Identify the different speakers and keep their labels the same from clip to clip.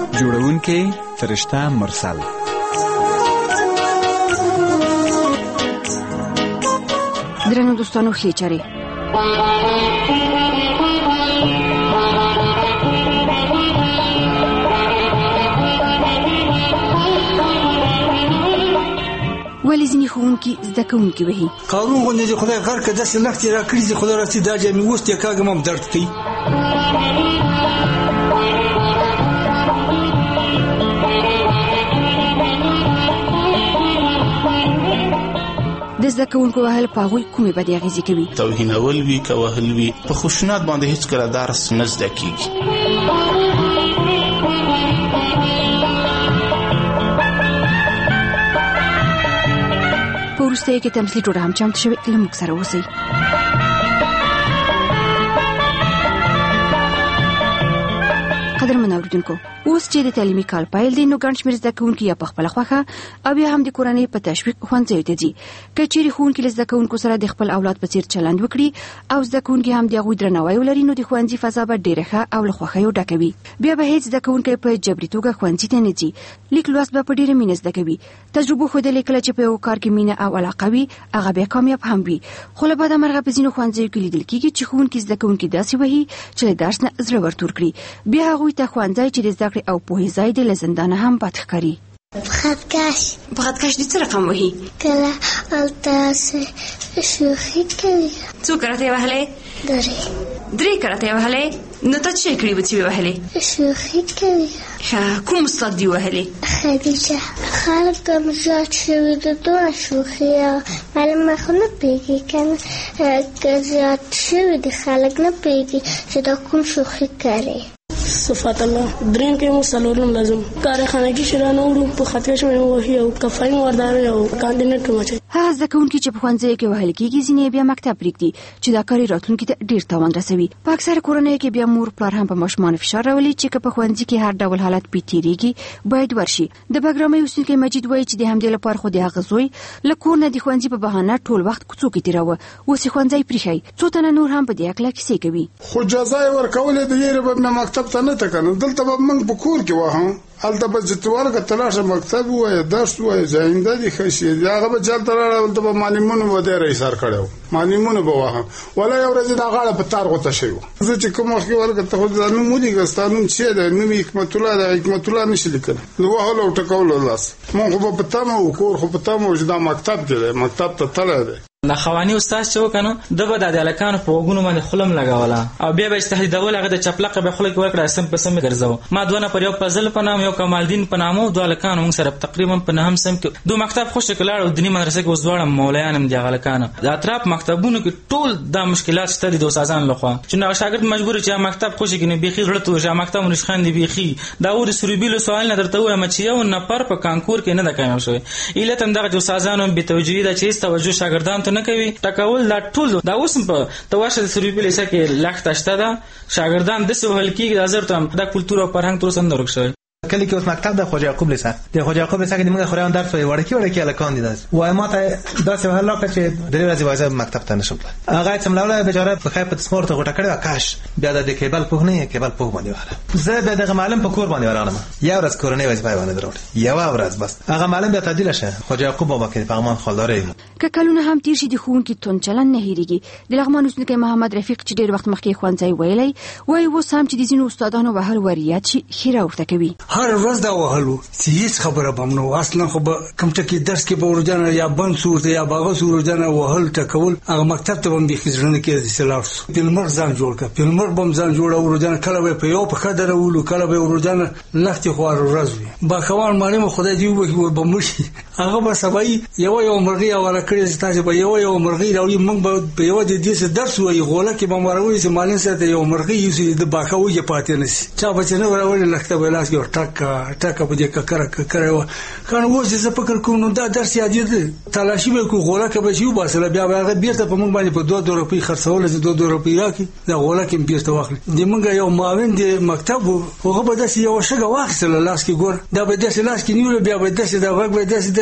Speaker 1: جوړونکی فرشته مرسل.
Speaker 2: درنو دوستانو ښې چارې. ولی ځینې ښوونکي زده کوونکي وهي.
Speaker 3: قانون غوندې د خدای غر که داسې لښتې راکړي چې خدای راسي دا جامې اوس دې کاږم هم درد کوي.
Speaker 2: د زده کوونکو وهل په هغوی کومې بدې اغېزې کوي؟
Speaker 4: توهینول وي که وهل وي په خشونت باندې هېڅکله درس نه زده کېږي.
Speaker 2: په وروستیو کې تمثیلي ټوټه هم چمتو شوې، له موږ سره اوسئ. قدرمن اوریدونکو، اوس چې د تعلیمي کال پیل دی نو ګڼ شمېر زده کوونکي یا په خپله خوښه او یا هم د کورنۍ په تشویق ښوونځیو ته ځي. که چیرې ښوونکي له زده کوونکو سره د خپل اولاد په څېر چلند وکړي او زده کوونکي هم د هغوی درناوی ولري نو د ښوونځي فضا به ډېره ښه او له خوښیو ډکه وي. بیا به هېڅ زده کوونکی په جبري توګه ښوونځي ته نه ځي. لیک لوست به په ډېره مینه زده کوي. تجربو ښودلې کله چې په یو کار کې مینه او علاقه وي هغه بیا کامیاب هم وي. خو له بده مرغه په ځینو ښوونځیو کې لیدل کېږي چې ښوونکي زده کوونکي داسې وهي چې له درس نه زړه ورتور کړي. بیا هغوی ته ښوونځی چې د زده کړې او پوهې ځای دی له زندانه هم بد ښکاري.
Speaker 5: بخدکش
Speaker 2: دې څه رقم وهي؟
Speaker 5: کله هلته شوخي کوي.
Speaker 2: څو کرته یې وهلی؟ 3 کرته یې وهلی؟ نو ته څه کړي وه چې ویې وهلی؟
Speaker 5: شوخي کوي.
Speaker 2: کوم استاد دې وهلی؟
Speaker 5: خدیجه. خلک هم زیات شوي د دونه شوخي معلومه خو نه پوهېږي که نه که زیات شوي دي خلک نه پوهېږي چې دا کوم شوخي کوي.
Speaker 6: صفات الله درین کې مسلولم لازم کارخانګي شرانه ورو په خطر شوی وهي او کفاین وردار او کاندینټ مچي.
Speaker 2: هغه ځکه چې په ښوونځي کې وهل کېږي ځینې بیا مکتب پرېږدي چې دا کار راتلونکي ته ډېر تاوان رسوي. په اکثره کورنیو کې بیا مور پلار هم په ماشومانو فشار راولي چې که په ښوونځي کې هر ډول حالت پې تېرېږي باید ورشي. د بګرامۍ اوسېدونکی مجید وایي چې د همدې لپاره خو د هغه زوی له کور نه د ښوونځي په بهانه ټول وخت کوڅو کې تېراوه. اوس یې ښوونځی پرېښی. څو تنه نور هم په دې هکله کیسې کوي.
Speaker 7: خو جزا یې ورکولې د یېرې به مې مکتب ته نه تکنه دلته به موږ په کور کې وهم هلته به چې ورکه تلاشه مکتب ووایه درس ووایه زاینده دي ښه شي هغه به چلته راړه هلته به معلمونو به دی رایسار کړی و معلمونو به وهم ولا یو ورځ دا غاړه په تار غوته شوی و. زه چې کوم وخت کې ورکه ته خو دا نوم ولیکه ستا نوم څه دی؟ نوم حکمت الله دی. حکمت الله نشي لیکلی د وهلو او ټکولو لاس مونږ خو به په تمه و کور خو په تمه و چې دا مکتب کې دی مکتب ته تللی دی.
Speaker 8: د خواني استاد چې وکنه د به د الکانو په وګونو باندې خلم لګاوله او بیا به تهدیدول هغه د چپلقه به خلک ورکړه سم په سم ګرځاو. ما دونه پر یو فضل په نام یو کمال الدین په نامو دوه الکانو موږ سره تقریبا په نهم سم کې دوه مکتب خوشی کلاړ او دینی مدرسې کې اوس دواړه مولایان هم دی الکانو د اطراف مکتبونو کې ټول د مشکلات شته د استادان لخوا چې نو شاګرد مجبور چې مکتب خوشی کې نه بيخي غړته چې مکتب نشخان دی بيخي دا ور سروبیلو سوال نه درته وایم چې یو نفر په کانکور کې نه د کامیاب شوی اله تم دغه استادانو به توجیه د چیز توجه شاګردان ته نه کوي دا ټول دا اوس په تواشه د سروبیل ایسه کې لخت شته دا شاګردان د څه وهل کېږي د ازر ته د کلچر او فرهنګ تر څنګه ورک شوی.
Speaker 9: کلی کې اوس مکتب د خواجه یعقوب لیسه د خواجه یعقوب لیسه کې موږ خوريان درس وایي وړکی الکان دي وای ما ته داسې وهل راکړه چې درې ورځې وایي مکتب ته نشم هغه څملاوله بیچاره په خای په تسمور ته غټه کړه کاش بیا د کیبل په نه کیبل په باندې واره زه به دغه معلم په کور باندې ورانم یو ورځ کورنۍ وځي باندې دروړ یو ورځ بس هغه معلم بیا تعدیل شه خواجه یعقوب بابا کې فرمان خالداري
Speaker 2: که کلونه هم تیر شي د ښوونکي تون چلن نه هېرېږي. د لغمان اوسېدونکی محمد رفیق چې ډېر وخت مخکې ښوونځی ویلی وایي اوس هم چې د ځینو استادانو وهل وریاد شي ښیرا ورته کوي.
Speaker 3: هر ورځ دا وهلو چې هیڅ خبره به هم نه و اصلا خو به کوم ټکي درس کې به ورجانه یا بند صورت یا باغه ورجانه وهل ټکول هغه مکتب ته به هم بیخي زړه نه کېږي چې لاړ شو. پیلمر ځان جوړ کړه پیلمر به هم ځان جوړه ورجانه کله به په یو پښه درولو کله به ورجانه لښتې خوار ورځ وي باخوان معلم خدای دې وبخښي ور به مړشي هغه به سبا یو مرغۍ اوله کړې چې تاسو به یو مرغۍ راوړي موږ به په یو د دې درس وایي غوله کې به مروي چې معلم سره یو مرغۍ یوسي د باخوي پاتې نشي چا به نه وراولې لښته به لاس کې ټک په دې ککره خان و چې فکر کوم نو دا درس یاد دي تلاشي به کو غوله کې به شي باسه بیا هغه بیرته په موږ باندې په 2 روپۍ خرڅول چې 2 روپۍ راکې دا غوله کې بیرته واخلي د موږ یو معاون د مکتب هغه به داسې یو شګه واخیستله لاس کې ګور دا به داسې لاس کې نیول بیا به داسې دا غږ به داسې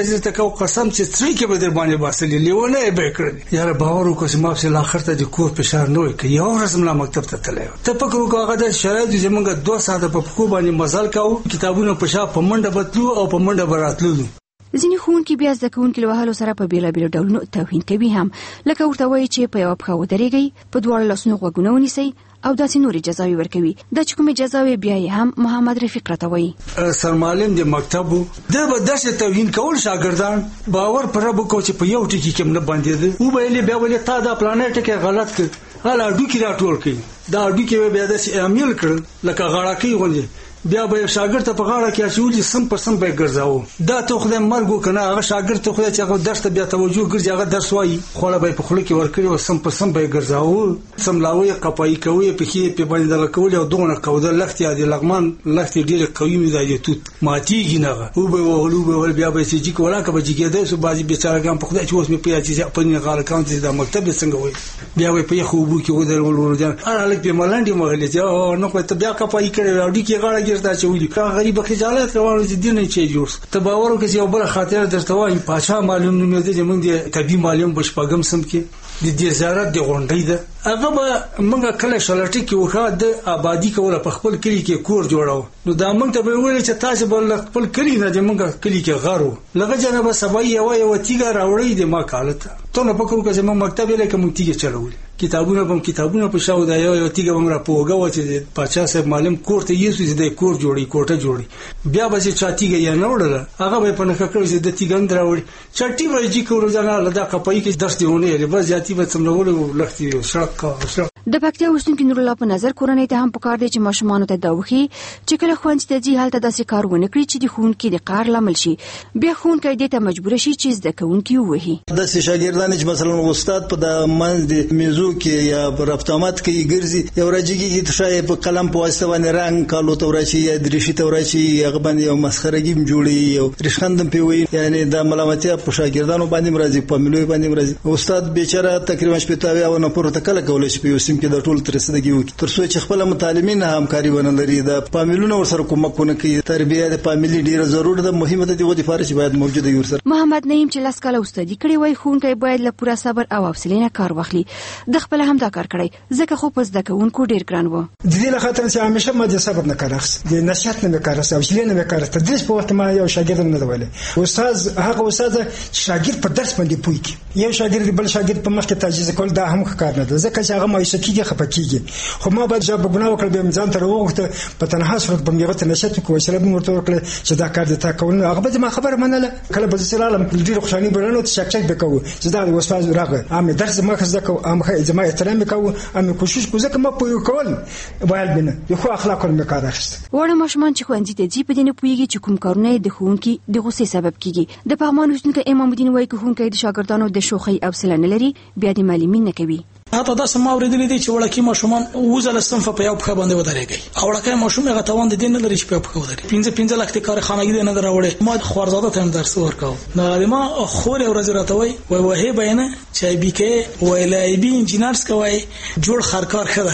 Speaker 3: چې تکو قسم چې تری کې به در باندې باسلې لیونه به کړل یاره باور وکړ چې ما په اخر ته د کور فشار نه وي کې یو رسم لا مکتب ته تللی ته فکر وکړه هغه د شرایط زمونږ 2 ساعته په خو باندې مزل کاو کتابونه په شاپ په منډه بتلو او په منډه براتلو
Speaker 2: ځینې ښوونکي بیا زده کوونکي له وهلو سره په بیلابیلو ډولونو توهین کوي هم لکه ورته وایي چې په یوه پښه ودرېږئ په دواړو لاسونو غوږونه ونیسئ او داسې نورې جزاوې ورکوي دا چې کومې جزاوې بیا یې هم محمد رفیق راته وایي
Speaker 3: سرمعلم د مکتب دا به داسې توهین کول شاګردان باور پر رب کو چې په یو ټکی کې نه باندې او به بیا ولې تا دا پلانټ کې غلط کړ هله اډو کې راټول کړي دا اډو کې بیا داسې عمل کړ لکه غاړه غونډه بیا به شاګرد ته په غاړه کې اچولي سم پر سم به ګرځاو دا ته خدای مرګ وکنه هغه شاګرد ته خدای چې هغه درس ته بیا توجه ګرځي هغه درس وایي خو به په خله کې ورکړي او سم پر سم به ګرځاو سم لاوي قپای کوي په کې په باندې لکول او دونه قوده لخت یا د لغمان لخت ډیره قوي مزاجي توت ماتيږي نه او به ولو به بیا به سيجي کولا که به جګیده سو بازي بیچارهګان په خدای چې اوس مې پیاچ چې په نه غاړه کاونټ د مکتب څنګه وي بیا به په خوبو کې ودر ولورجان اره لک په ملانډي مغلې او نو په بیا قپای کړي او دې کې غاړه ګرځا چې غریب خجالت روانو چې دینه چې جوړ ته باور وکړي یو بل خاطر درته وایي پاچا معلوم نه دی چې موږ د طبي معلم بشپګم سم کې د دې زیارت د غونډې ده هغه به موږ کله شلټي کې وخا د آبادی کوله په خپل کلی کې کور جوړاو نو دا موږ ته به ویل چې تاسو بل خپل کلی نه د موږ کلی کې غارو لږه جنبه سبای یو تیګه راوړی د ما کالته ته نه پکړو چې موږ مکتب لکه موږ تیګه چلول کتابونه په شاو دا یو تیګه موږ را پوګو چې پاچا صاحب معلم کور ته یې سوي د کور جوړي کوټه جوړي بیا به چې چاتیګه یا نه وړل هغه به په نخ کړو چې د تیګ اندر راوړي چټي وایي چې روزانه لدا کپای کې درس دیونه لري بس ځاتي به څمنول لختي شرک
Speaker 2: د پکتیا اوسونکو نور الله په نظر کورنۍ ته هم پکار دی چې ماشومان ته دا وخی چې کله خوند ته ځي حالت داسې کار ونه کړی چې د خون کې د قار لامل شي بیا خون کې د ته مجبور شي چې زده کوونکی وهي
Speaker 10: د شاګردانو چې مثلا استاد په د منځ د میزو کې یا رفتامات کې ګرځي یو راځي چې تشای په قلم په واسطه باندې رنگ کالو ته ورشي یا درشي ته ورشي هغه باندې یو مسخرهګي جوړي یو رښخندم پیوي یعنی د ملامتیا په شاګردانو باندې مرزي په ملوي باندې مرزي استاد بیچاره تقریبا شپږ او نه پورته کله کول شي په سیم کې د ټول ترسدګي وکړي ترڅو چې خپل متعلمین همکاري ونه لري د فامیلونو ورسره کومکونه کوي تربیه د فامیلی ډیره ضروري ده مهمه ده د فارسی باید موجوده وي سره
Speaker 2: محمد نعیم چې لاس کاله استادي کړی وای خونکې باید له پوره صبر او حوصله نه کار واخلي د خپل هم دا کار کړی ځکه خو پس د کوونکو ډیر ګران وو
Speaker 11: د دې لخوا چې همیشه ما د صبر نه کار اخس د نصیحت نه کار اخس او حوصله نه کار اخس د په وخت ما یو شاګرد نه ویل استاد هغه استاد شاګرد په درس باندې پوي کی یو شاګرد بل شاګرد په مخ کې تعجیز کول دا هم کار نه ده ځکه چې هغه مایوسه کیږي خپکیږي خو ما باید جواب بګناو کړم به ځان تر وخت په تنها صورت په میغه نشته کوم چې رب ورته ورکړي چې دا کار د تا کول هغه به ما خبره منله کله به سلام ډیر خوشالي برانو ته شک بکاو چې دا استاد راغی ام درس ما خزه کو ام زما احترام وکاو ام کوشش کو ځکه ما پوي کول وایل بنه یو خو اخلاق ول مکار اخست
Speaker 2: وړ ماشومان چې خوندې ته جی په دینه پويږي چې کوم کارونه د خونکي د غصې سبب کیږي د پغمان حسن کې امام الدین وایي کوونکې د شاګردانو د شوخي او سلنه لري بیا د معلمین نه کوي
Speaker 12: حتی دا سم اوریدلې دي چې وړکی ماشومان وزل صنف په یو په باندې ودرېږي او وړکی ماشوم هغه توان د دین نه لري چې په ودرېږي 15 لخت کارخانګي نه دراوړي ما خوارزاده ته درس ورکاو نو ما خور ورځ راتوي وای بینه چې بي کې ویلای بي انجینرز کوي جوړ خرکار خده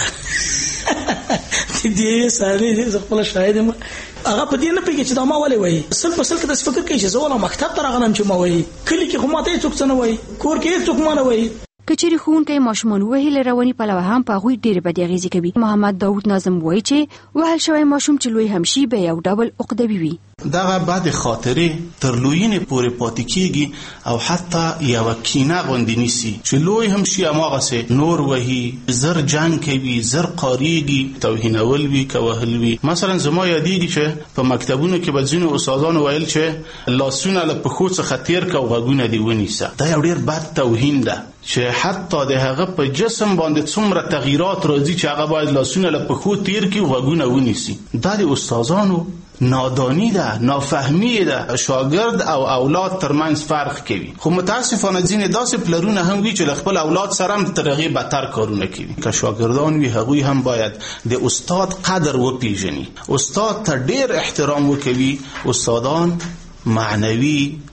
Speaker 12: دې ساري خپل شاهد ما هغه په دې نه پیږي چې دا ما ولې وای سل په سل کې د فکر کې چې زه مکتب ته راغلم چې ما وای کلی کې هم ته څوک څنګه وای کور کې څوک ما نه وای
Speaker 2: کچېری خونکې ماشومان وهیل رواني پلوه هم په غوي ډېر بد اغیزه کوي محمد داوود ناظم وایي چې وهل شوی ماشوم چې لوی هم شي به یو ډول عقدوي وي
Speaker 4: دغه بعد خاطرې تر لویینې پورې پاتې کیږي او حتی یو کینه غوندې نیسي چې لوی هم شي اماغه سه نور وهي زر جنگ کوي زر قاریږي توهینول وی کوهل وی مثلا زما یادېږي چې په مکتبونو کې بځینو استادانو ویل چې لاسونه له پخو څخه تیر کا غوګونه دی ونیسه دا یو ډیر بد توهین ده چې حتی د هغه په جسم باندې څومره تغییرات راځي چې هغه باید لاسونه له پخو تیر کی غوګونه ونیسي دا د استادانو نادانی ده نافهمی ده شاگرد او اولاد ترمنځ فرق کوي خو متاسفانه ځینې داسې پلرونه هم وي چې خپل اولاد سره هم ترغه بدتر کارونه کوي که شاګردان وي هغوی هم باید د استاد قدر وپیژني استاد ته ډیر احترام وکوي استادان معنوي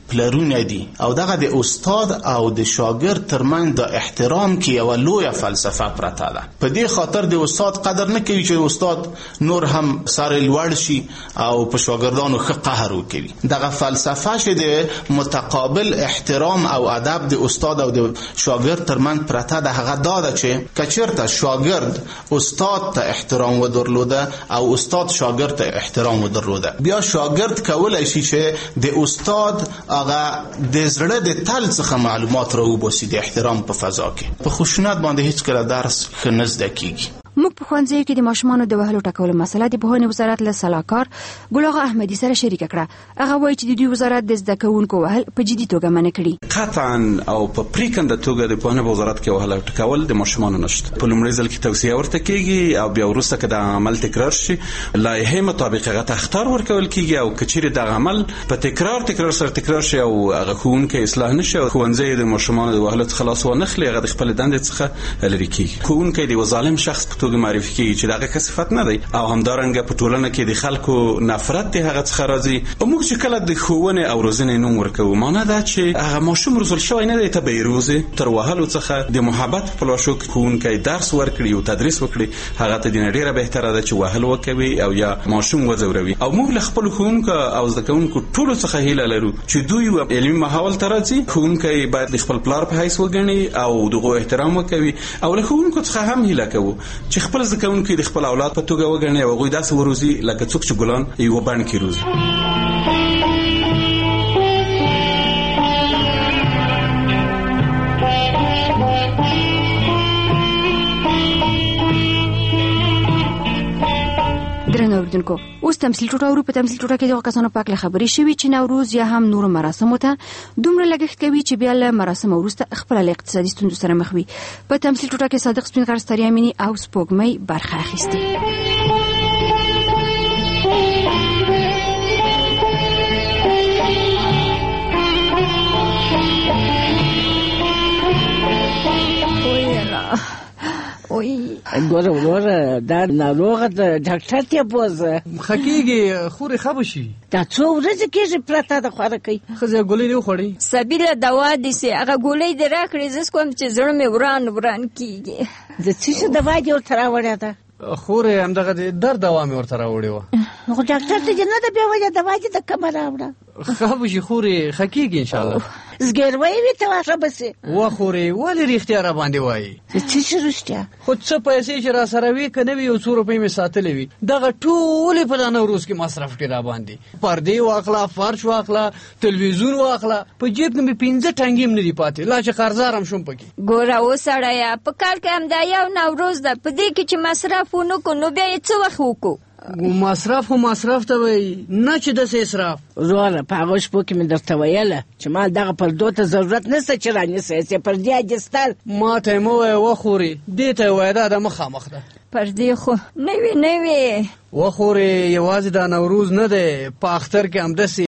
Speaker 4: پلرونه دي او دغه د استاد او د شاګرد ترمنځ د احترام کې یوه لویه فلسفه پرته ده. په دې خاطر د استاد قدر نه کوي چې استاد نور هم سر لوړ شي او په شاګردانو ښه قهر وکوي. دغه فلسفه چې د متقابل احترام او ادب د استاد او د شاګرد ترمنځ پرته ده هغه دا ده چې که چېرته شاګرد استاد ته احترام ودرلوده او استاد شاګرد ته احترام ودرلوده، بیا شاګرد کولی شي چې د استاد هغه د زړه د تل څخه معلومات راوباسي د احترام په فضا کې. په خشونت باندې هیڅ کله درس ښه نه زده کیږي.
Speaker 2: موږ په ښوونځیو کې د ماشومانو د وهلو ټکولو مسله د پوهنې وزارت له سلاکار ګل اغا احمدي سره شریکه کړه. هغه وایي چې د دوی وزارت د زده کوونکو وهل په جدي توګه منع کړي.
Speaker 1: قطعا او په پریکنده توګه د پوهنې وزارت کې وهل ټکول د ماشومانو نشته. په لومړي ځل کې توصیه ورته کیږي او بیا وروسته که د عمل تکرار شي لایحې مطابق هغه ته اخطار ورکول کیږي او که چیرې د عمل په تکرار سره تکرار شي او هغه ښوونکی اصلاح نشي او ښوونځی د ماشومانو د وهلو څخه خلاص ونه خلي، هغه د خپل دندې څخه لرې کیږي. ښوونکی د یو ظالم شخص په توګه معرفي کیږي چې دغه صفت نه دی او همدارنګه په ټولنه کې د خلکو نفرت د هغه څخه راځي. او موږ چې کله د ښوونې او روزنې نوم ورکوو معنی دا چې هغه ماشوم روزل شوی نه دی، ته به یې روزې. تر وهلو څخه د محبت په پلاشو کې ښوونکی درس ورکړي او تدریس وکړي هغه ته د ډیره بهتره ده چې وهل وکوي او یا ماشوم وځوروي. او موږ له خپل ښوونکو او زده کوونکو ټولو څخه هیله لرو چې دوی علمي ماحول ته راځي. ښوونکی باید د خپل پلار په حیث وګڼي او دغه احترام وکوي. او له ښوونکو څخه هم هیله کوو چې خپل زده کوونکي د خپل اولاد په توګه وګڼي او هغوی داسې وروزي لکه څوک چې ګلان یوه بڼ کې روزي.
Speaker 2: درنو اوریدونکو، اوس تمثیل ټوټه ورو. په تمثیل ټوټه کې دغه کسانو په اړه خبرې شوي چې نوروز یا هم نورو مراسمو ته دومره لګښت کوي چې بیا له مراسمو وروسته خپله له اقتصادي ستونزو سره مخ وي. په تمثیل ټوټه کې صادق سپین غر، ستړیا میني او سپوږمۍ برخه اخیستې.
Speaker 13: ګوره دا ناروغه د ډاکټر ته بوزه
Speaker 14: خکېږي خورې ښه به شي.
Speaker 13: دا څو ورځې کېږي پرته د خوراکۍ
Speaker 14: ښځه ګولۍ دې وخوړې
Speaker 15: سبیله دوا دې سي هغه ګولۍ دې راکړې زه کوم چې زړه مې وران کېږي.
Speaker 13: د څه شي دوا دې ورته راوړې ده
Speaker 14: خورې همدغه د درد دوا مې ورته راوړې وه.
Speaker 13: خو ډاکټر ته دې نه ده بیا وجه دوا دې د کومه راوړه.
Speaker 14: ښه به شي خورې ښه کېږي انشاءالله.
Speaker 13: زګیروی وي ته واښه به سي
Speaker 14: وه خورې ولې رښتیا را باندې وایي؟
Speaker 13: څه چې رښتیا
Speaker 14: خو څه پیسې چې را سره وي که نه وي یو څو روپۍ مې ساتلې وي دغه ټولې په دا نوروز کې مصرف کړي را باندې. پردې واخله، فرش واخله، تلویزیون واخله، په جیب کې مې 15 ټنګې هم نه دي پاتې لا چې قرضدار هم شوم پکې.
Speaker 15: ګوره وسړیه په کال کې همدا یو نوروز ده، په دې کې چې مصرف ونه کړو نو بیا یې څه وخت وکړو؟
Speaker 14: مصرف خو مصرف ته وایي نه چې داسې اسراف.
Speaker 13: وروره په هغو شپو کې مې درته ویله چې ما دغه پردو ته ضرورت نشته چې رانیسئ چې پردې اجستل.
Speaker 14: ما ته یې مه وایه وخورې دې ته یې وایه دا د مخامخ ده.
Speaker 15: پردې خو نه وي
Speaker 14: وخورې یوازې دا نوروز نه دی، په اختر کې همداسې